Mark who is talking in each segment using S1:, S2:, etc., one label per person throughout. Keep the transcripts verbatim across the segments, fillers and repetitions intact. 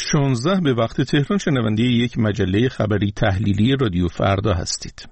S1: شانزده به وقت تهران شنونده یک مجله خبری تحلیلی رادیو فردا هستید.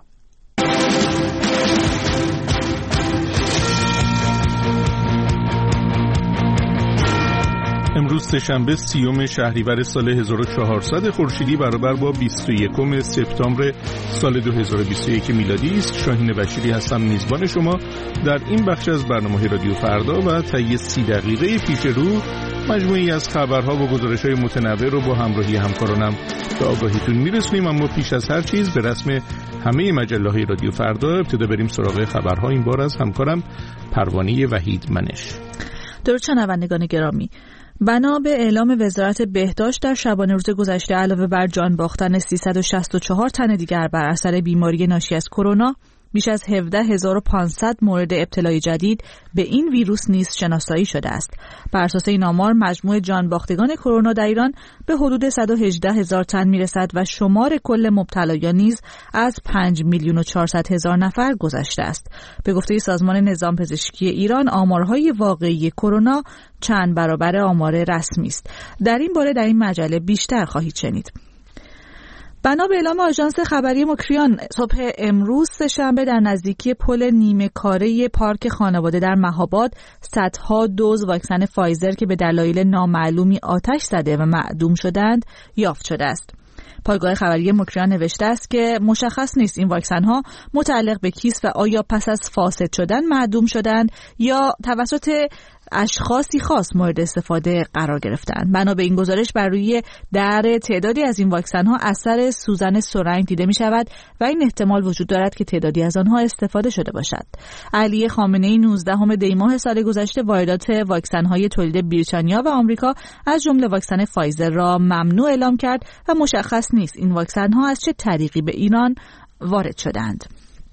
S1: امروز سه‌شنبه سیوم شهریور سال هزار و چهارصد خورشیدی برابر با بیست و یکم سپتامبر سال دو هزار و بیست و یک میلادی است. شاهین بشیری هستم میزبان شما در این بخش از برنامه رادیو فردا و طی سی دقیقه پیش رو مجموعی از خبرها و گزارش‌های متنوع رو با همراهی همکارانم به آگاهیتون میرسونیم. اما پیش از هر چیز به رسم همه مجله‌های رادیو فردا ابتدا بریم سراغ خبرها. این بار از همکارم پروانه وحید منش.
S2: درود شنوندگان گرامی، بنا به اعلام وزارت بهداشت در شبانه روز گذشته علاوه بر جان باختن سیصد و شصت و چهار تن دیگر بر اثر بیماری ناشی از کرونا، بیش از هفده هزار و پانصد مورد ابتلای جدید به این ویروس نیز شناسایی شده است. بر اساس این آمار مجموع جان باختگان کرونا در ایران به حدود صد و هجده هزار تن میرسد و شمار کل مبتلایان نیز از پنج میلیون و چهارصد هزار نفر گذشته است. به گفته سازمان نظام پزشکی ایران آمارهای واقعی کرونا چند برابر آمار رسمی است. در این باره در این مجله بیشتر خواهید شنید. بنا به اعلام آژانس خبری مکریان صبح امروز سه‌شنبه در نزدیکی پل نیمه کاره پارک خانواده در مهاباد صدها دوز واکسن فایزر که به دلایل نامعلومی آتش زده و معدوم شدند یافت شده است. پایگاه خبری مکریان نوشته است که مشخص نیست این واکسن ها متعلق به کیست و آیا پس از فاسد شدن معدوم شدند یا توسط اشخاصی خاص مورد استفاده قرار گرفتند. بنا به این گزارش بر روی در تعدادی از این واکسن ها اثر سوزن سرنگ دیده می شود و این احتمال وجود دارد که تعدادی از آنها استفاده شده باشد. علی خامنه‌ای نوزدهم دی ماه سال گذشته واردات واکسن های تولید بریتانیا و آمریکا از جمله واکسن فایزر را ممنوع اعلام کرد و مشخص نیست این واکسن ها از چه طریقی به ایران وارد شدند.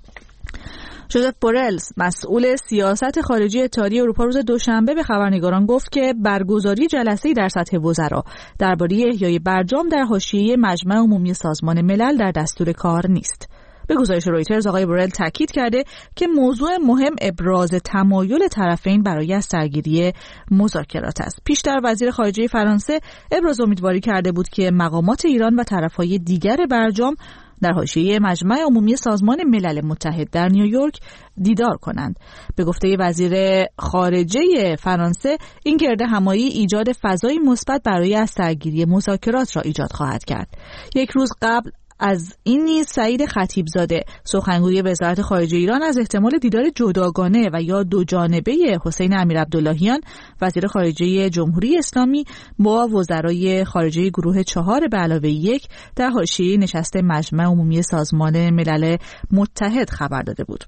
S2: جوزف بورل مسئول سیاست خارجی اتحادیه اروپا روز دوشنبه به خبرنگاران گفت که برگزاری جلسه‌ای در سطح وزرا درباره احیای برجام در حاشیه مجمع عمومی سازمان ملل در دستور کار نیست. به گزارش رویترز آقای بورل تاکید کرده که موضوع مهم ابراز تمایل طرفین برای از سرگیری مذاکرات است. پیشتر وزیر خارجه فرانسه ابراز امیدواری کرده بود که مقامات ایران و طرفهای دیگر برجام در حاشیه مجمع عمومی سازمان ملل متحد در نیویورک دیدار کنند. به گفته وزیر خارجه فرانسه این گرد همایی ایجاد فضایی مثبت برای از سرگیری مذاکرات را ایجاد خواهد کرد. یک روز قبل از این نیز سعید خطیبزاده سخنگوی وزارت خارجه ایران از احتمال دیدار جداگانه و یا دو جانبه حسین امیرعبداللهیان وزیر خارجه جمهوری اسلامی با وزرای خارجه گروه چهار به علاوه یک در حاشیه نشست مجمع عمومی سازمان ملل متحد خبر داده بود.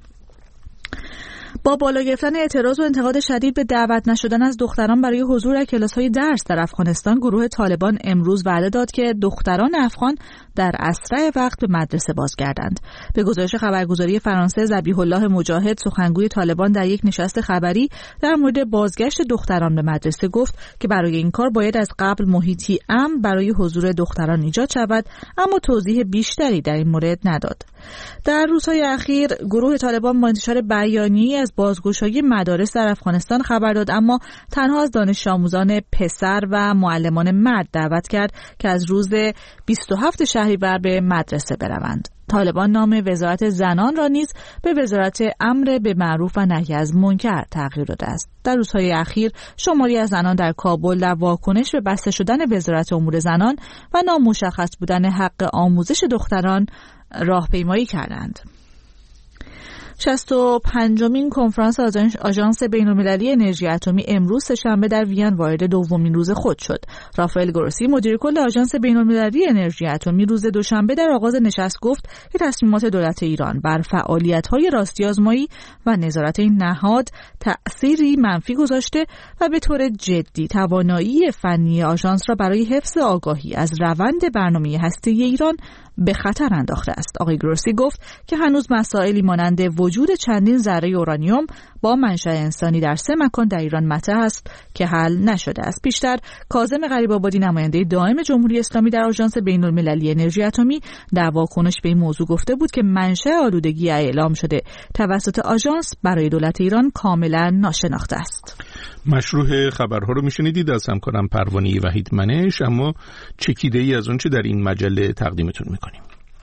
S2: با بالا گرفتن اعتراض و انتقاد شدید به دعوت نشدن از دختران برای حضور در کلاس‌های درس در افغانستان، گروه طالبان امروز وعده داد که دختران افغان در اسرع وقت به مدرسه بازگردند. به گزارش خبرگزاری فرانسه، ذبیح الله مجاهد سخنگوی طالبان در یک نشست خبری در مورد بازگشت دختران به مدرسه گفت که برای این کار باید از قبل محیطی امن برای حضور دختران ایجاد شود، اما توضیح بیشتری در این مورد نداد. در روزهای اخیر گروه طالبان با انتشار بیانیه‌ای از بازگشایی مدارس در افغانستان خبر داد، اما تنها از دانش آموزان پسر و معلمان مرد دعوت کرد که از روز بیست و هفتم شهریور به مدرسه بروند. طالبان نام وزارت زنان را نیز به وزارت امر به معروف و نهی از منکر تغییر داده است. در روزهای اخیر شماری از زنان در کابل در واکنش به بسته شدن وزارت امور زنان و نامشخص بودن حق آموزش دختران راهپیمایی کردند. شصت و پنجمین کنفرانس آژانس بین‌المللی انرژی اتمی امروز سه‌شنبه در وین وارد دومین روز خود شد. رافائل گروسی مدیر کل آژانس بین‌المللی انرژی اتمی روز دوشنبه در آغاز نشست گفت که تصمیمات دولت ایران بر فعالیت‌های راستی آزمایی و نظارت این نهاد تأثیری منفی گذاشته و به طور جدی توانایی فنی آژانس را برای حفظ آگاهی از روند برنامه هسته‌ای ایران به خطر انداخته است. آقای گروسی گفت که هنوز مسائلی مانند وجود چندین ذره اورانیوم با منشأ انسانی در سه مکان در ایران مطرح است که حل نشده است. پیشتر کاظم غریب‌آبادی نماینده دائم جمهوری اسلامی در آژانس بین‌المللی انرژی اتمی در واکنش به این موضوع گفته بود که منشأ آلودگی اعلام شده توسط آژانس برای دولت ایران کاملا ناشناخته است.
S1: مشروع خبرها رو میشنیدید از همکارم پروانه وحید منش، اما چکیده ای از اون چه در این مجله تقدیمتون میکنیم.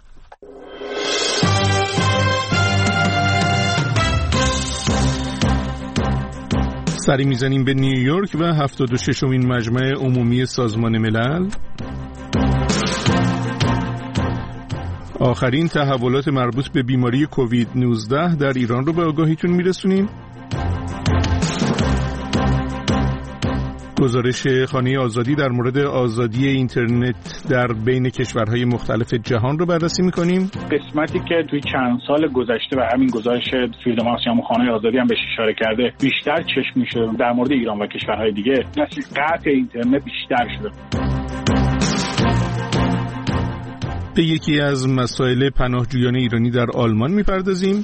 S1: سری میزنیم به نیویورک و هفتاد و ششمین مجمع عمومی سازمان ملل. آخرین تحولات مربوط به بیماری کووید نوزده در ایران رو به آگاهیتون میرسونیم. گزارش خانه آزادی در مورد آزادی اینترنت در بین کشورهای مختلف جهان رو بررسی می‌کنیم.
S3: قسمتی که توی چند سال گذشته و همین گزارش فریدم هاوس یا خانه آزادی هم بهش اشاره کرده بیشتر چشم میشه در مورد ایران و کشورهای دیگه، نسل قطع اینترنت بیشتر شده.
S1: به یکی از مسائل پناهجویان ایرانی در آلمان می‌پردازیم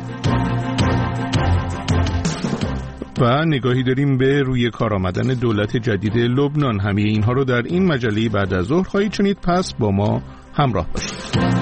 S1: و نگاهی داریم به روی کار آمدن دولت جدید لبنان. همه اینها رو در این مجله بعد از ظهر خواهید شنید، پس با ما همراه باشید.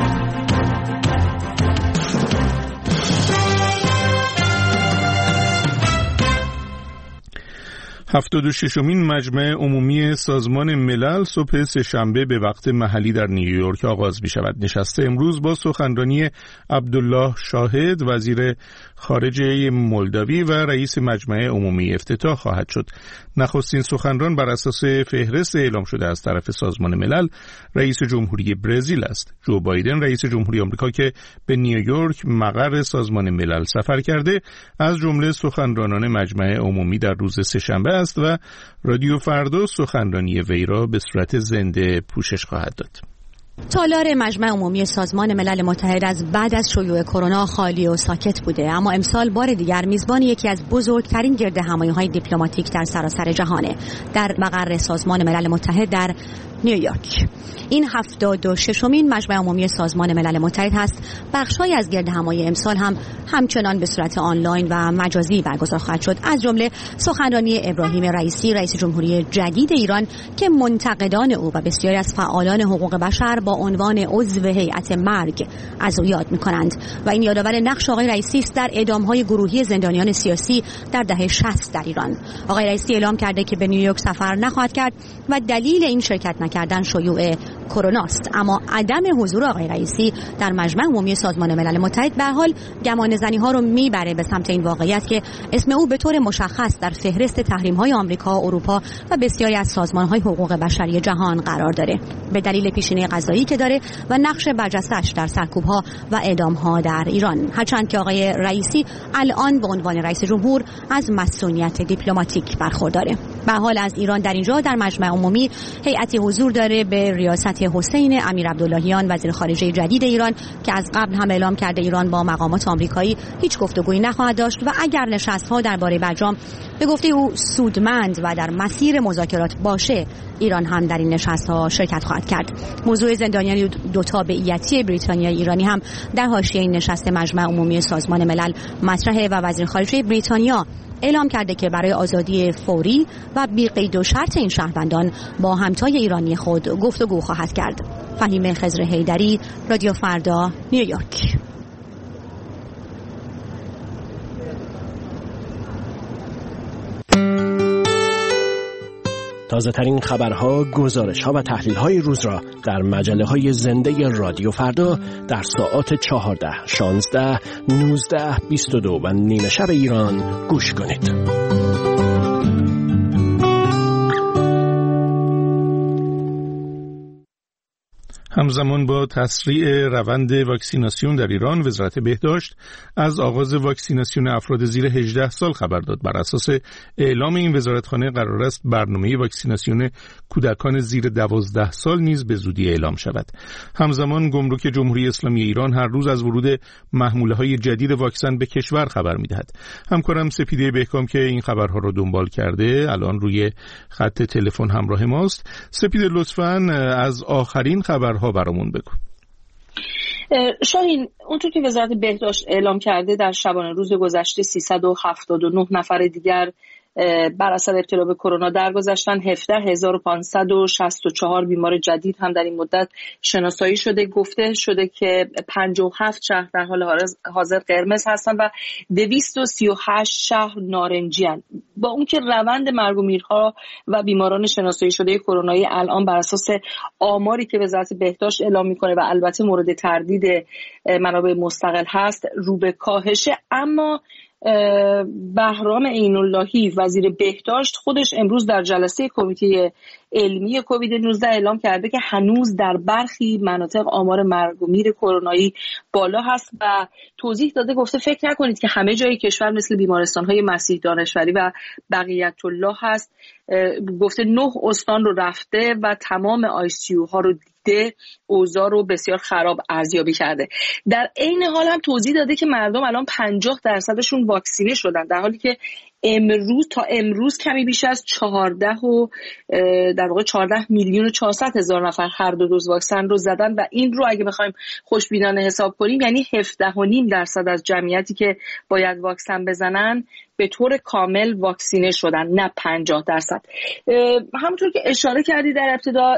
S1: هفتاد و ششمین مجمع عمومی سازمان ملل صبح سه‌شنبه به وقت محلی در نیویورک آغاز می شود. نشست امروز با سخنرانی عبدالله شاهد وزیر خارجه مولداوی و رئیس مجمع عمومی افتتاح خواهد شد. نخستین سخنران بر اساس فهرست اعلام شده از طرف سازمان ملل رئیس جمهوری برزیل است. جو بایدن رئیس جمهوری آمریکا که به نیویورک مقر سازمان ملل سفر کرده از جمله سخنرانان مجمع عمومی در روز سه‌شنبه است و رادیو فردا سخنرانی وی را به صورت زنده پوشش خواهد داد.
S4: تالار مجمع عمومی سازمان ملل متحد از بعد از شیوع کرونا خالی و ساکت بوده، اما امسال بار دیگر میزبان یکی از بزرگترین گردهمایی‌های دیپلماتیک در سراسر جهانه، در مقر سازمان ملل متحد در نیویورک. این هفتاد و ششمین مجمع عمومی سازمان ملل متحد هست. بخش‌هایی از گردهمایی امسال هم همچنان به صورت آنلاین و مجازی برگزار خواهد شد، از جمله سخنرانی ابراهیم رئیسی رئیس جمهوری جدید ایران که منتقدان او و بسیاری از فعالان حقوق بشر با عنوان عضو هیئت مرگ از او یاد می‌کنند و این یادآور نقش آقای رئیسی است در اعدام‌های گروهی زندانیان سیاسی در دهه شصت در ایران. آقای رئیسی اعلام کرده که به نیویورک سفر نخواهد کرد و دلیل این شرکت نکردن شیوع کرونا است، اما عدم حضور آقای رئیسی در مجمع عمومی سازمان ملل متحد به حال گمانه‌زنی‌ها رو میبره به سمت این واقعیت که اسم او به طور مشخص در فهرست تحریم‌های آمریکا، اروپا و بسیاری از سازمان‌های حقوق بشری جهان قرار داره به دلیل پیشینه قضایی که داره و نقش برجسته‌اش در سرکوب‌ها و اعدام‌ها در ایران، هرچند که آقای رئیسی الان به عنوان رئیس جمهور از مسئولیت دیپلماتیک برخورداره. به حال از ایران در اینجا در مجمع عمومی هیئتی حضور داره به ریاست حسین امیر عبداللهیان وزیر خارجه جدید ایران که از قبل هم اعلام کرده ایران با مقامات آمریکایی هیچ گفتگویی نخواهد داشت و اگر نشست‌ها درباره برجام به گفته او سودمند و در مسیر مذاکرات باشه، ایران هم در این نشست‌ها شرکت خواهد کرد. موضوع زندانیان دو تابعیتی بریتانیای ایرانی هم در حاشیه این نشست مجمع عمومی سازمان ملل مطرحه و وزیر خارجه بریتانیا اعلام کرده که برای آزادی فوری و بی قید و شرط این شهروندان با همتای ایرانی خود گفتگو خواهد کرد. فهیم خضر حیدری، رادیو فردا، نیویورک.
S5: تازه‌ترین خبرها، گزارش‌ها و تحلیل‌های روز را در مجله‌های زنده رادیو فردا در ساعات چهارده، شانزده، نوزده، بیست و دو و نیمه شب ایران گوش کنید.
S1: همزمان با تسریع روند واکسیناسیون در ایران، وزارت بهداشت از آغاز واکسیناسیون افراد زیر هجده سال خبر داد. بر اساس اعلام این وزارتخانه قرار است برنامه واکسیناسیون کودکان زیر دوازده سال نیز به زودی اعلام شود. همزمان گمرک جمهوری اسلامی ایران هر روز از ورود محموله‌های جدید واکسن به کشور خبر می‌دهد. همکارم سپیده بهکام که این خبرها را دنبال کرده الان روی خط تلفن همراه ماست. سپیده، لطفاً از آخرین خبرها برامون بگو.
S6: شاهین، اونطور که وزارت بهداشت اعلام کرده در شبانه روز گذشته سیصد و هفتاد و نه نفر دیگر بر اثر ابتلا به کرونا درگذشتن. هفده هزار و پانصد و شصت و چهار بیمار جدید هم در این مدت شناسایی شده. گفته شده که پنجاه و هفت شهر در حال حاضر قرمز هستن و دویست و سی و هشت شهر نارنجی هستند. با اون که روند مرگ و میرها و بیماران شناسایی شده کرونایی الان بر اساس آماری که وزارت بهداشت اعلام میکنه و البته مورد تردید منابع مستقل هست رو به کاهشه، اما بهرام عین‌اللهی وزیر بهداشت خودش امروز در جلسه کمیته علمی کووید نوزده اعلام کرده که هنوز در برخی مناطق آمار مرگ و میر کرونایی بالا هست و توضیح داده، گفته فکر نکنید که همه جای کشور مثل بیمارستان‌های مسیح دانشوری و بقیت الله هست. گفته نه استان رو رفته و تمام آی سی یو ها رو دیده، اوضاع رو بسیار خراب ارزیابی کرده. در عین حال هم توضیح داده که مردم الان پنجاه درصدشون واکسینه شدن، در حالی که امروز تا امروز کمی بیش از چهارده و در واقع چهارده میلیون و چهارصد هزار نفر هر دو دوز واکسن رو زدن و این رو اگه بخوایم خوشبینانه حساب کنیم یعنی هفده و نیم درصد از جمعیتی که باید واکسن بزنن به طور کامل واکسینه شدن، نه پنجاه درصد. همونطور که اشاره کردی در ابتدا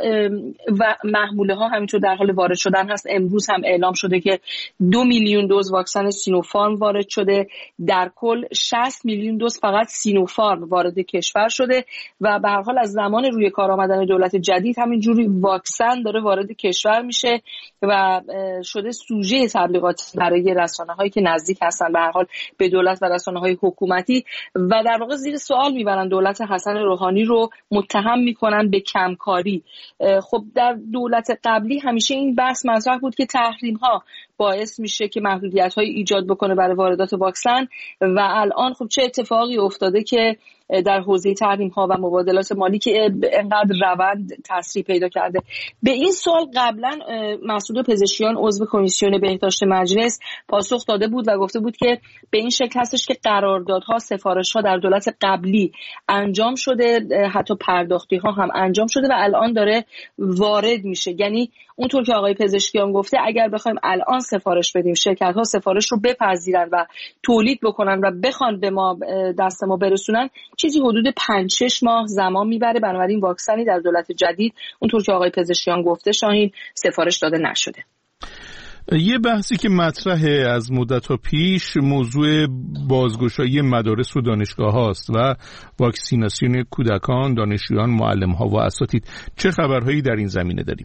S6: و محموله ها همینطور در حال وارد شدن هست. امروز هم اعلام شده که دو میلیون دوز واکسن سینوفارم وارد شده. در کل شصت میلیون دوز فقط سینوفارم وارد کشور شده و به هر حال از زمان روی کار آمدن دولت جدید همینجوری واکسن داره وارد کشور میشه و شده سوژه تبلیغاتی برای رسانه‌هایی که نزدیک هستن به هر حال به دولت و رسانه‌های حکومتی و در واقع زیر سوال میبرن دولت حسن روحانی رو، متهم میکنن به کمکاری. خب در دولت قبلی همیشه این بحث مطرح بود که تحریم ها باعث میشه که محدودیت های ایجاد بکنه برای واردات واکسن و الان خب چه اتفاقی افتاده که در حوزه تحریم ها و مبادلات مالی که انقدر روند تسریع پیدا کرده. به این سوال قبلا مسعود پزشکیان عضو کمیسیون بهداشت مجلس پاسخ داده بود و گفته بود که به این شکل هستش که قراردادها، سفارش ها در دولت قبلی انجام شده، حتی پرداختی ها هم انجام شده و الان داره وارد میشه. یعنی اونطور که آقای پزشکیان گفته اگر بخوایم الان سفارش بدیم، شرکت ها سفارش رو بپذیرن و تولید بکنن و بخوان به ما دست ما برسونن چیزی حدود پنج شش ماه زمان میبره. بنابراین واکسنی در دولت جدید اونطور که آقای پزشکیان گفته شاهین سفارش داده نشده.
S1: یه بحثی که مطرحه از مدت‌ها پیش موضوع بازگشایی مدارس و دانشگاه هاست و واکسیناسیون کودکان، دانشجویان، معلم‌ها و اساتید. چه خبرهایی در این زمینه داریم؟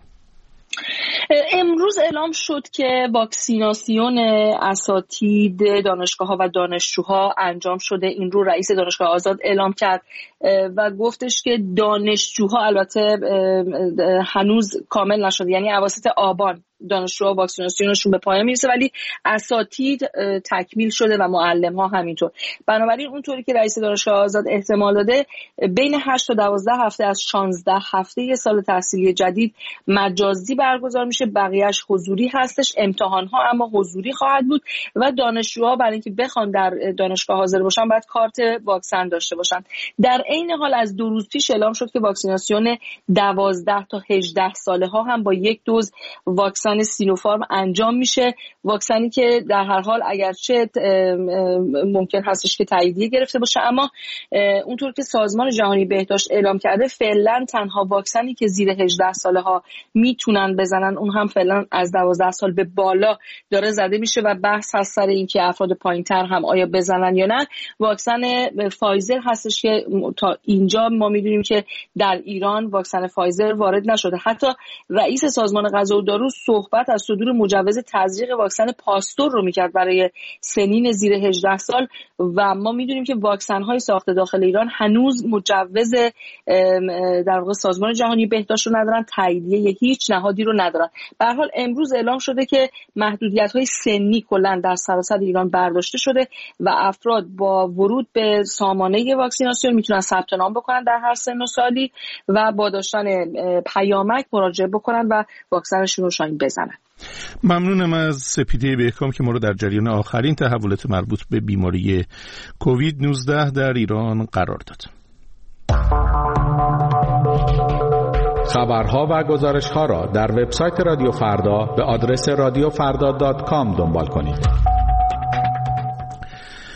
S6: امروز اعلام شد که واکسیناسیون اساتید دانشگاه‌ها و دانشجوها انجام شده. این رو رئیس دانشگاه آزاد اعلام کرد و گفتش که دانشجوها البته هنوز کامل نشده، یعنی اواسط آبان دانشجوها واکسیناسیونشون به پایان میرسه، ولی اساتید تکمیل شده و معلم ها همینطور. بنابراین اونطوری که رئیس دانشگاه آزاد احتمال داده بین هشت تا دوازده هفته از شانزده هفته سال تحصیلی جدید مجازی برگزار میشه، بقیهش حضوری هستش. امتحان ها اما حضوری خواهد بود و دانشجوها برای اینکه بخوان در دانشگاه حاضر باشن باید کارت واکسن داشته باشن. در عین حال از دو روز پیش اعلام شد که واکسیناسیون دوازده تا هجده ساله ها هم با یک دوز واکسن سینوفارم انجام میشه. واکسنی که در هر حال اگرچه ممکن هستش که تاییدیه گرفته باشه، اما اونطور که سازمان جهانی بهداشت اعلام کرده فعلا تنها واکسنی که زیر هجده ساله ها میتونن بزنن اون هم فعلا از دوازده سال به بالا داره زده میشه و بحث هست سر این که افراد پایینتر هم آیا بزنن یا نه. واکسن فایزر هستش که تا اینجا ما میدونیم که در ایران واکسن فایزر وارد نشده. حتی رئیس سازمان غذا و دارو صحبت از صدور مجوز تزریق واکسن پاستور رو میکرد برای سنین زیر هجده سال و ما میدونیم که واکسن های ساخته داخل ایران هنوز مجوز در واقع سازمان جهانی بهداشت رو ندارن، تاییدیه هیچ نهادی رو ندارن. به هر حال امروز اعلام شده که محدودیت های سنی کلا در سراسر ایران برداشته شده و افراد با ورود به سامانه واکسیناسیون میتونن ثبت نام بکنن در هر سن و سالی و با داشتن پیامک مراجعه بکنن و واکسنشون رو شاین بزنن.
S1: ممنونم از سپیده بهکام که ما رو در جریان آخرین تحولات مربوط به بیماری کووید نوزده در ایران قرار داد.
S7: خبرها و گزارش‌ها را در وبسایت رادیو فردا به آدرس رادیو فردا دات کام دنبال کنید.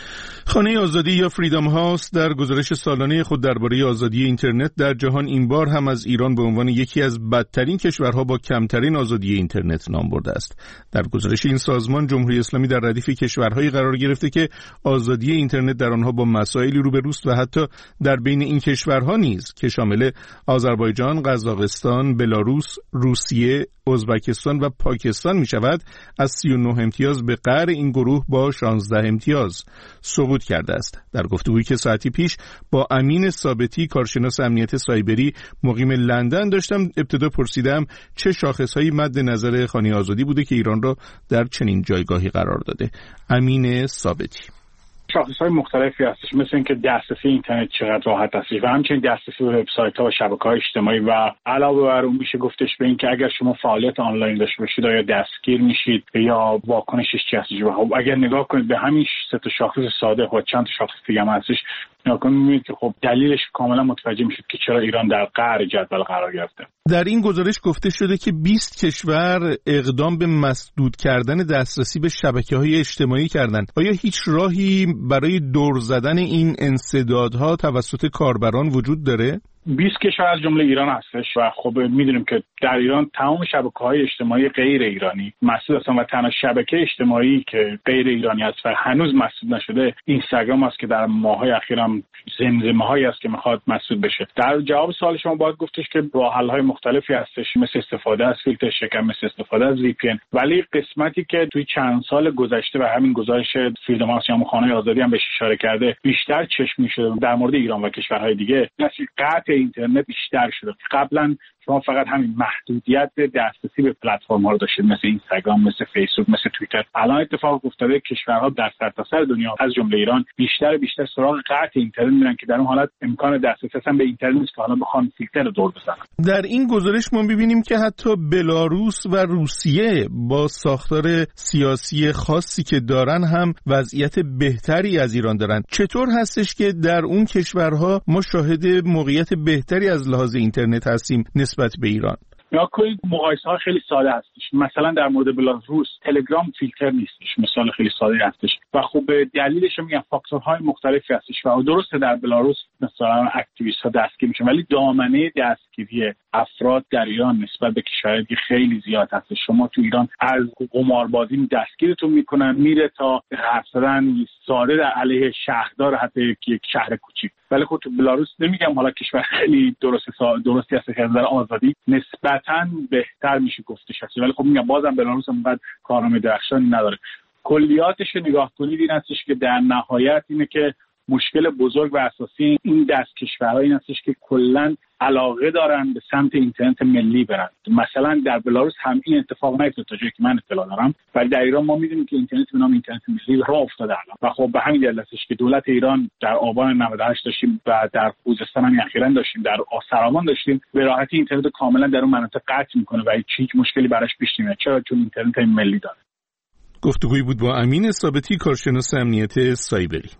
S1: خانه آزادی یا فریدم هاوس در گزارش سالانه خود درباره آزادی اینترنت در جهان این بار هم از ایران به عنوان یکی از بدترین کشورها با کمترین آزادی اینترنت نام برده است. در گزارش این سازمان جمهوری اسلامی در ردیف کشورهایی قرار گرفته که آزادی اینترنت در آنها با مسائلی روبروست و حتی در بین این کشورها نیز که شامل آذربایجان، قزاقستان، بلاروس، روسیه، ازبکستان و پاکستان می شود، از سی و نه امتیاز به قعر این گروه با شانزده امتیاز سقوط کرده است. در گفتگویی که ساعتی پیش با امین ثابتی کارشناس امنیت سایبری مقیم لندن داشتم، ابتدا پرسیدم چه شاخصهایی مد نظر خانه آزادی بوده که ایران را در چنین جایگاهی قرار داده. امین ثابتی:
S3: شاخص‌های مختلفی هستش، مثل اینکه دسترسی اینترنت چقدر راحت است و همچنین دسترسی به وبسایت‌ها و شبکه‌های اجتماعی و علاوه بر اون میشه گفتش به اینکه اگر شما فعالیت آنلاین داشته باشید یا دستگیر میشید یا واکنشش چی هستش. و اگر نگاه کنید به همین سه تا شاخص ساده و چند تا شاخص دیگه هم هستش، نگاه کنید می‌بینید که خب دلیلش کاملا متوجه میشید که چرا ایران در قعر جدول قرار گرفته.
S1: در این گزارش گفته شده که بیست کشور اقدام به مسدود کردن دسترسی به شبکه‌های اجتماعی کردند. آیا هیچ راهی برای دور زدن این انسدادها توسط کاربران وجود داره؟
S3: بیست کشور از جمله ایران هستش و خب میدونیم که در ایران تمام شبکه‌های اجتماعی غیر ایرانی مسدود هستن و تنها شبکه اجتماعی که غیر ایرانی است و هنوز مسدود نشده اینستاگرام است که در ماه‌های اخیر هم زمزمه‌هایی است که میخواد مسدود بشه. در جواب سوال شما باید گفتش که راه‌حل‌های مختلفی هستش، مثل استفاده از فیلتر شکن، مثل استفاده از وی پی ان، ولی قسمتی که توی چند سال گذشته و همین گزارش فریدم هاوس یا خانه آزادی هم بهش اشاره کرده بیشتر چشم شده در مورد ایران و کشورهای دیگه، قطع اینترنت بیشتر شده. قبلا شما فقط همین محدودیت دسترسی به پلتفرم‌ها رو داشتید، مثل اینستاگرام، مثل فیسبوک، مثل توییتر. الان اتفاق افتاده کشورها در سرتاسر دنیا از جمله ایران بیشتر بیشتر سراغ قطع اینترنت میرن که در اون حالت امکان دسترسی اصلا به اینترنت نیست که حالا بخوان فیلتر رو دور بزنن.
S1: در این گزارش ما ببینیم که حتی بلاروس و روسیه با ساختار سیاسی خاصی که دارن هم وضعیت بهتری از ایران دارن. چطور هستش که در اون کشورها ما شاهد موقعیت بهتری از لحاظ اینترنت هستیم نسبت به ایران؟
S3: یا کنید مقایسه ها خیلی ساده هستش. مثلا در مورد بلاروس تلگرام فیلتر نیستش، مثال خیلی ساده هستش و خب دلیلش میگم فاکتورهای مختلفی هستش و درسته در بلاروس مثلا اکتیویست ها دستگیر میشن، ولی دامنه دستگیری افراد در ایران نسبت به کشورهای دیگه خیلی زیاد هستش. شما تو ایران از قماربازی دستگیرتون میکنن میره تا حرف زدن ساده در علیه شهردار حتی یک شهر کوچیک، ولی خب تو بلاروس نمیگم حالا کشور خیلی درست درستی هست که از نظر آزادی نسبتاً بهتر میشه گفتش هست، ولی خب میگم بازم بلاروس هم اونقدر کارنامه درخشانی نداره. کلیاتش نگاه کنید این هستش که در نهایت اینه که مشکل بزرگ و اساسی این دست کشورها این هستش که کلاً علاقه دارن به سمت اینترنت ملی برن. مثلا در بلاروس هم این اتفاق نیفتاد تا جایی که من اطلاع دارم، ولی در ایران ما میدونیم که اینترنت به نام اینترنت ملی راه افتاده الان و خب به همین دلیل هستش که دولت ایران در آبان نود و هشت داشتیم و در خوزستان هم اخیراً داشتیم، در سرامان داشتیم، به راحتی اینترنت کاملا در اون مناطق قطع میکنه و هیچ مشکلی براش پیش نمیاد. چرا؟ چون اینترنت ملی داره.
S1: گفتگویی بود با امین ثابتی کارشناس امنیت سایبری.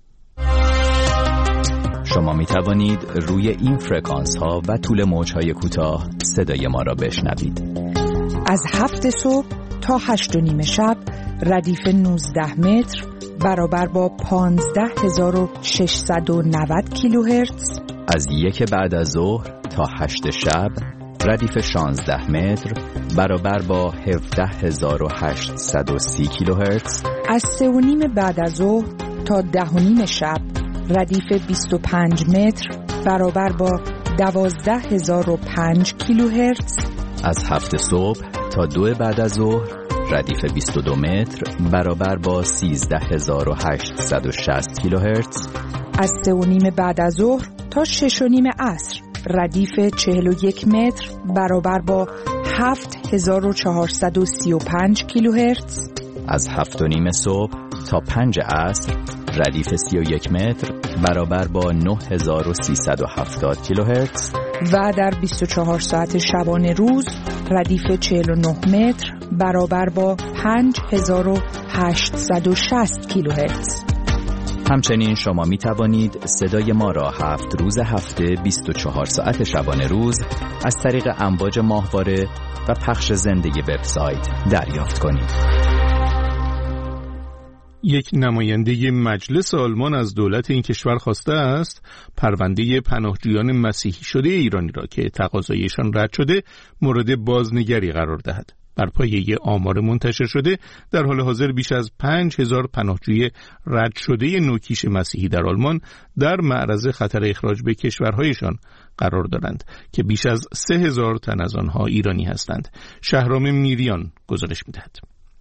S8: شما می توانید روی این فرکانس ها و طول موج های کوتاه صدای ما را بشنوید.
S9: از هفت صبح تا هشت و نیم شب ردیف نوزده متر برابر با پانزده هزار و ششصد و نود کیلوهرتز.
S8: از یک بعد از ظهر تا هشت شب ردیف شانزده متر برابر با هفده هزار و هشتصد و سی کیلوهرتز.
S9: از سه و نیم بعد از ظهر تا ده و نیم شب ردیف بیست و پنج متر برابر با دوازده هزار و پنج کیلوهرتز.
S8: از هفت صبح تا دو بعد از ظهر ردیف بیست و دو متر برابر با سیزده هزار و هشتصد و شصت کیلوهرتز.
S9: از سه و نیم بعد از ظهر تا شش و نیم عصر ردیف چهل و یک متر برابر با هفت هزار و چهارصد و سی و پنج کیلوهرتز.
S8: از هفت و نیم صبح تا پنج عصر ردیف سی و یک متر برابر با نه هزار و سیصد و هفتاد کیلوهرتز.
S9: و در بیست و چهار ساعت شبانه روز ردیف چهل و نه متر برابر با پنج هزار و هشتصد و شصت کیلوهرتز.
S8: همچنین شما می توانید صدای ما را هفت روز هفته بیست و چهار ساعت شبانه روز از طریق امواج ماهواره و پخش زنده وبسایت دریافت کنید.
S1: یک نماینده مجلس آلمان از دولت این کشور خواسته است پرونده پناهجویان مسیحی شده ایرانی را که تقاضایشان رد شده مورد بازنگری قرار دهد. بر پایه آمار منتشر شده در حال حاضر بیش از پنج هزار پناهجوی رد شده نوکیش مسیحی در آلمان در معرض خطر اخراج به کشورهایشان قرار دارند که بیش از سه هزار تن از آنها ایرانی هستند. شهرام میریان گزارش می‌دهد.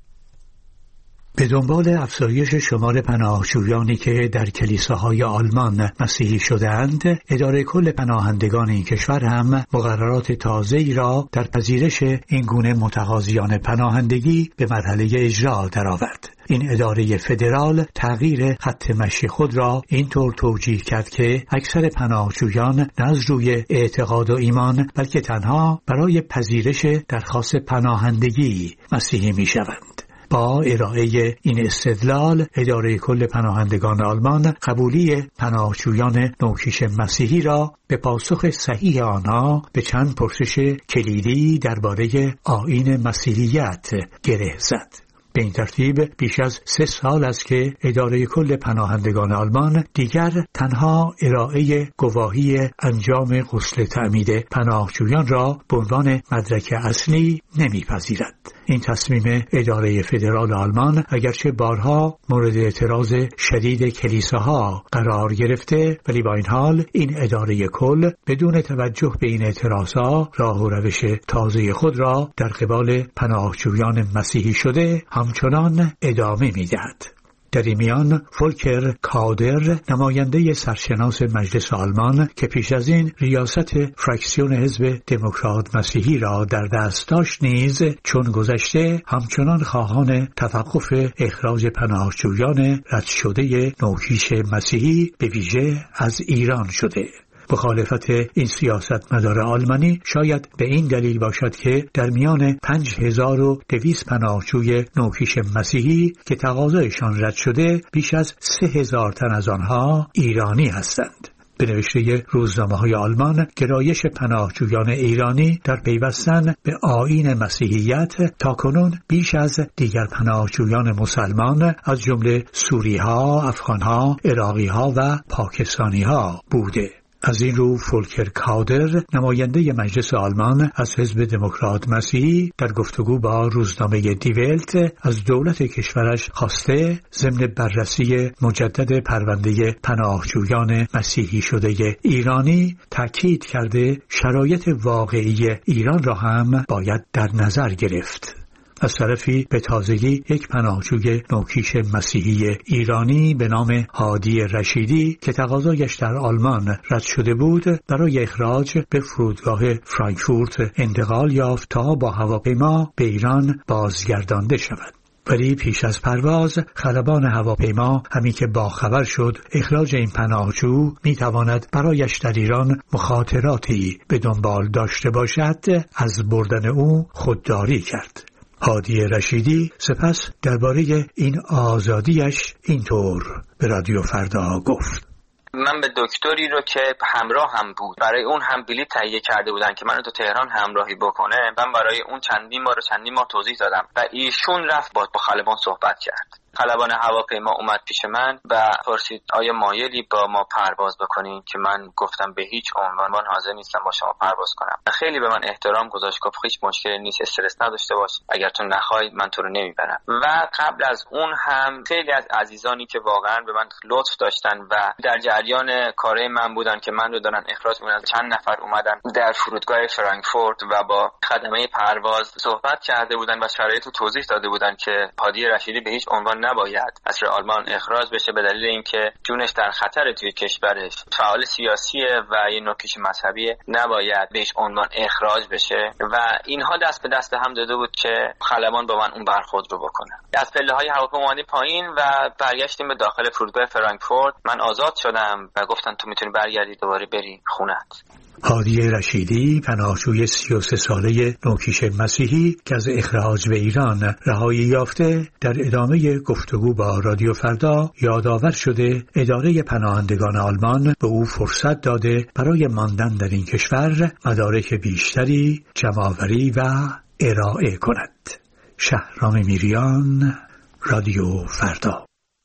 S10: به دنبال افزایش شمار پناهجویانی که در کلیساهای آلمان مسیحی شده‌اند، اداره کل پناهندگان این کشور هم مقررات تازه‌ای را در پذیرش این گونه متقاضیان پناهندگی به مرحله اجرا درآورد. این اداره فدرال تغییر خط مشی خود را اینطور توجیه کرد که اکثر پناهجویان نه از روی اعتقاد و ایمان بلکه تنها برای پذیرش درخواست پناهندگی مسیحی می‌شوند. با ارائه این استدلال، اداره کل پناهندگان آلمان قبولی پناهجویان نوکیش مسیحی را به پاسخ صحیح آنها به چند پرسش کلیدی درباره آیین مسیحیت گره زد. به این ترتیب بیش از سه سال است که اداره کل پناهندگان آلمان دیگر تنها ارائه گواهی انجام غسل تعمید پناهجویان را به عنوان مدرک اصلی نمیپذیرد. این تصمیم اداره فدرال آلمان اگرچه بارها مورد اعتراض شدید کلیساها قرار گرفته، ولی با این حال این اداره کل بدون توجه به این اعتراضها راه و روش تازه خود را در قبال پناهجویان مسیحی شده همچنان ادامه می‌دهد. در این میان فولکر کادر، نماینده سرشناس مجلس آلمان که پیش از این ریاست فراکسیون حزب دموکرات مسیحی را در دست داشت، نیز چون گذشته همچنان خواهان توقف اخراج پناهجویان رد شده نوکیش مسیحی به ویژه از ایران شده. مخالفت این سیاستمدار آلمانی شاید به این دلیل باشد که در میان پنج هزار و دویست پناهجوی نوکیش مسیحی که تقاضایشان رد شده، بیش از سه هزار تن از آنها ایرانی هستند. به نوشته روزنامه‌های آلمان، گرایش پناهجویان ایرانی در پیوستن به آیین مسیحیت تاکنون بیش از دیگر پناهجویان مسلمان از جمله سوری‌ها، افغان‌ها، عراقی‌ها و پاکستانی‌ها بوده. از این رو فولکر کادر، نماینده مجلس آلمان از حزب دموکرات مسیحی، در گفتگو با روزنامه دی ولت از دولت کشورش خواسته ضمن بررسی مجدد پرونده پناهجویان مسیحی شده ایرانی تاکید کرده شرایط واقعی ایران را هم باید در نظر گرفت. از طرفی به تازگی یک پناهجوی نوکیش مسیحی ایرانی به نام هادی رشیدی که تقاضایش در آلمان رد شده بود، برای اخراج به فرودگاه فرانکفورت انتقال یافت تا با هواپیما به ایران بازگردانده شود. ولی پیش از پرواز خلبان هواپیما همین که باخبر شد اخراج این پناهجو میتواند برایش در ایران مخاطراتی به دنبال داشته باشد، از بردن او خودداری کرد. هادی رشیدی سپس درباره این آزادیش اینطور به رادیو فردا گفت:
S11: من به دکتری رو که همراه هم بود، برای اون هم بلیط تهیه کرده بودن که منو تو تهران همراهی بکنه، من برای اون چندین بار چندین ماه توضیح دادم و ایشون رفت با خلبان صحبت کرد. خلبان هواپیما اومد پیش من و پرسید آیا مایلی با ما پرواز بکنین، که من گفتم به هیچ عنوان حاضر نیستم با شما پرواز کنم. خیلی به من احترام گذاشت، گفت هیچ مشکلی نیست، استرس نداشته باش، اگر تو نخوای من تو رو نمیبرم. و قبل از اون هم خیلی از عزیزانی که واقعا به من لطف داشتن و در جریان کارهای من بودن که من رو دارن اخراج می‌کنن، چند نفر اومدن در فرودگاه فرانکفورت و با خدمه پرواز صحبت کرده بودن و شرایط رو توضیح داده بودن که هادی رشیدی به هیچ عنوان نباید از آلمان اخراج بشه به دلیل اینکه جونش در خطر توی کشورش، فعال سیاسیه و یه نوکیش مذهبی، نباید بهش عنوان اخراج بشه و اینها دست به دست هم داده بود که خلبان با من اون برخورد رو بکنه. از پله‌های هواپیما اومدیم پایین و برگشتیم به داخل فرودگاه فرانکفورت. من آزاد شدم و گفتن تو میتونی برگردی دوباره بری خونت.
S10: هادی رشیدی، پناهجوی سی و سه ساله نوکیش مسیحی که از اخراج به ایران رهایی یافته، در ادامه گفتگو با رادیو فردا یادآور شده اداره پناهندگان آلمان به او فرصت داده برای ماندن در این کشور مدارک بیشتری جمع‌آوری و ارائه کند. شهرام میریان، رادیو فردا.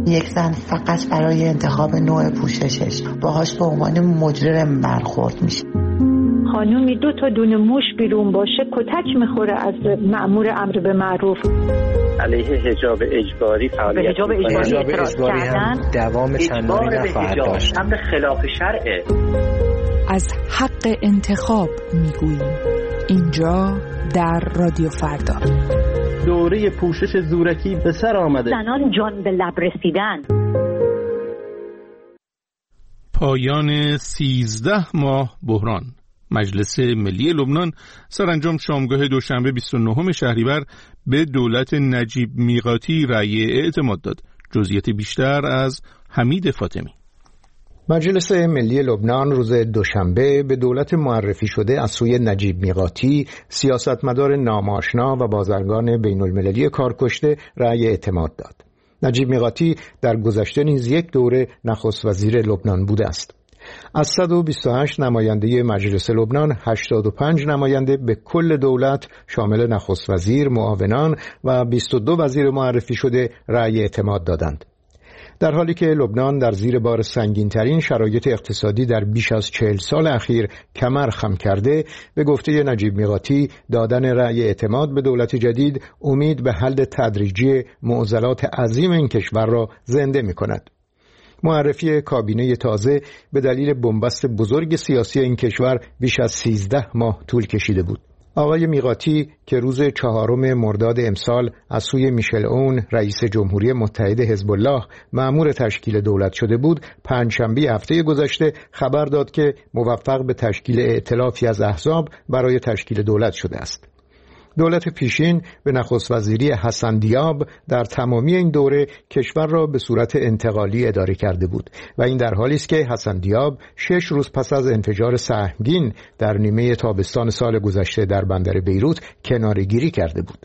S12: یک زن فقط برای انتخاب نوع پوششش باهاش به عنوان مجرم برخورد میشه.
S13: خانومی دو تا دونه موش بیرون باشه کتک میخوره از مأمور امر به معروف.
S14: علیه حجاب اجباری فعالیت
S15: حجاب اجباری اعتراض کردن،
S16: دوام چندانی نخواهد داشت.
S15: امر خلاف شرعه.
S9: از حق انتخاب میگوییم اینجا در رادیو فردا.
S16: دوره پوشش زورکی به سر آمده.
S13: زنان جان به لب رسیدن.
S1: پایان سیزده ماه بحران. مجلس ملی لبنان سرانجام شامگاه دوشنبه بیست و نهم شهریور به دولت نجیب میقاتی رأی اعتماد داد. جزئیات بیشتر از حمید فاطمی.
S7: مجلس ملی لبنان روز دوشنبه به دولت معرفی شده از سوی نجیب میقاتی، سیاستمدار نامآشنا و بازرگان بین المللی کارکشته، رأی اعتماد داد. نجیب میقاتی در گذشته نیز یک دوره نخست وزیر لبنان بوده است. از صد و بیست و هشت نماینده مجلس لبنان، هشتاد و پنج نماینده به کل دولت شامل نخست وزیر، معاونان و بیست و دو وزیر معرفی شده رأی اعتماد دادند. در حالی که لبنان در زیر بار سنگین‌ترین شرایط اقتصادی در بیش از چهل سال اخیر کمر خم کرده، به گفته نجیب میقاتی دادن رأی اعتماد به دولت جدید امید به حل تدریجی معضلات عظیم این کشور را زنده می‌کند. معرفی کابینه تازه به دلیل بنبست بزرگ سیاسی این کشور بیش از سیزده ماه طول کشیده بود. آقای میقاتی که روز چهارم مرداد امسال از سوی میشل اون رئیس جمهوری متحد حزب الله مأمور تشکیل دولت شده بود، پنجشنبه هفته گذشته خبر داد که موفق به تشکیل ائتلافی از احزاب برای تشکیل دولت شده است. دولت پیشین به نخست وزیری حسن دیاب در تمامی این دوره کشور را به صورت انتقالی اداره کرده بود و این در حالی است که حسن دیاب شش روز پس از انفجار سهمگین در نیمه تابستان سال گذشته در بندر بیروت کناره‌گیری کرده بود.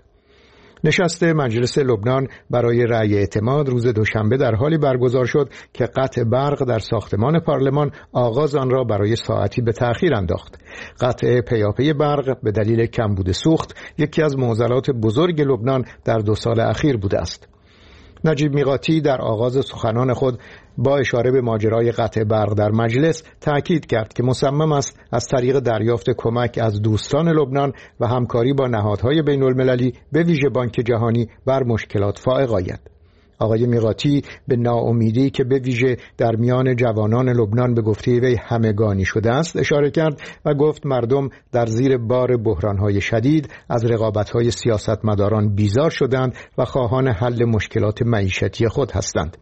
S7: نشست مجلس لبنان برای رأی اعتماد روز دوشنبه در حالی برگزار شد که قطع برق در ساختمان پارلمان آغاز آن را برای ساعتی به تأخیر انداخت. قطع پیاپی برق به دلیل کمبود سوخت یکی از معضلات بزرگ لبنان در دو سال اخیر بوده است. نجیب میقاتی در آغاز سخنان خود با اشاره به ماجرای قطع برق در مجلس تأکید کرد که مصمم است از طریق دریافت کمک از دوستان لبنان و همکاری با نهادهای بین المللی به ویژه بانک جهانی بر مشکلات فائق آید. آقای میقاتی به ناامیدی که به ویژه در میان جوانان لبنان به گفته وی همگانی شده است اشاره کرد و گفت مردم در زیر بار بحرانهای شدید از رقابتهای سیاستمداران بیزار شدند و خواهان حل مشکلات معیشتی خود هستند.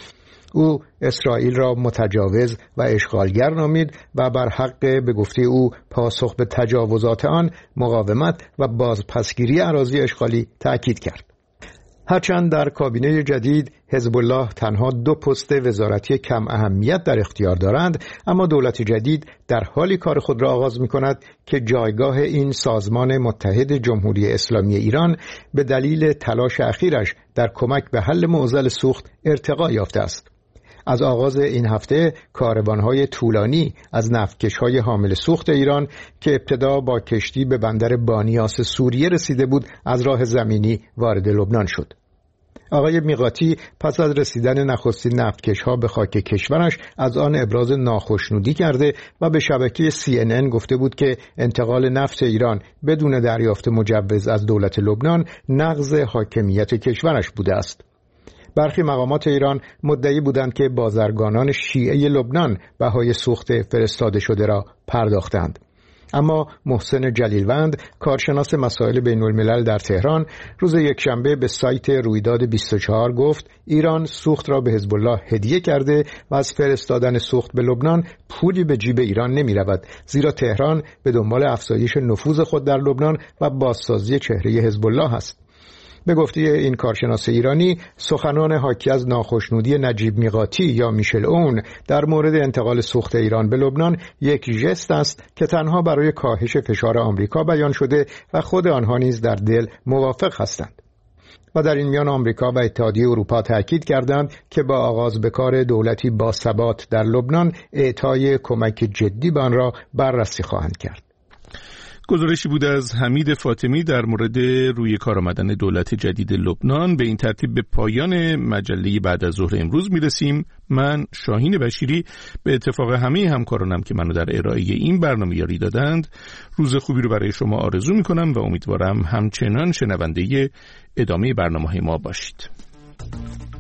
S7: او اسرائیل را متجاوز و اشغالگر نامید و بر حق به گفته او پاسخ به تجاوزات آن مقاومت و بازپسگیری اراضی اشغالی تأکید کرد. هرچند در کابینه جدید حزب الله تنها دو پست وزارتی کم اهمیت در اختیار دارند، اما دولت جدید در حالی کار خود را آغاز می کند که جایگاه این سازمان متحد جمهوری اسلامی ایران به دلیل تلاش اخیرش در کمک به حل معضل سوخت ارتقا یافته است. از آغاز این هفته کاروان‌های طولانی از نفتکش‌های حامل سوخت ایران که ابتدا با کشتی به بندر بانیاس سوریه رسیده بود از راه زمینی وارد لبنان شد. آقای میقاتی پس از رسیدن نخستین نفتکش‌ها به خاک کشورش از آن ابراز ناخشنودی کرده و به شبکه سی ان ان گفته بود که انتقال نفت ایران بدون دریافت مجوز از دولت لبنان نقض حاکمیت کشورش بوده است. برخی مقامات ایران مدعی بودند که بازرگانان شیعه لبنان بهای سوخت فرستاده شده را پرداختند. اما محسن جلیلوند، کارشناس مسائل بین الملل در تهران، روز یکشنبه به سایت رویداد بیست و چهار گفت ایران سوخت را به حزب الله هدیه کرده و از فرستادن سوخت به لبنان پولی به جیب ایران نمی رود، زیرا تهران به دنبال افزایش نفوذ خود در لبنان و بازسازی چهره حزب الله است. به گفته این کارشناس ایرانی، سخنان حاکی از ناخشنودی نجیب میقاتی یا میشل اون در مورد انتقال سوخت ایران به لبنان یک ژست است که تنها برای کاهش فشار آمریکا بیان شده و خود آنها نیز در دل موافق هستند. و در این میان آمریکا و اتحادیه اروپا تأکید کردند که با آغاز به کار دولتی با ثبات در لبنان اعطای کمک جدی به آن را بررسی خواهند کرد.
S1: گزارشی بود از حمید فاطمی در مورد روی کار آمدن دولت جدید لبنان. به این ترتیب به پایان مجله بعد از ظهر امروز میرسیم. من شاهین بشیری به اتفاق همه همکارانم که منو در ارائه این برنامه یاری دادند روز خوبی رو برای شما آرزو میکنم و امیدوارم همچنان شنونده ادامه برنامه‌های ما باشید.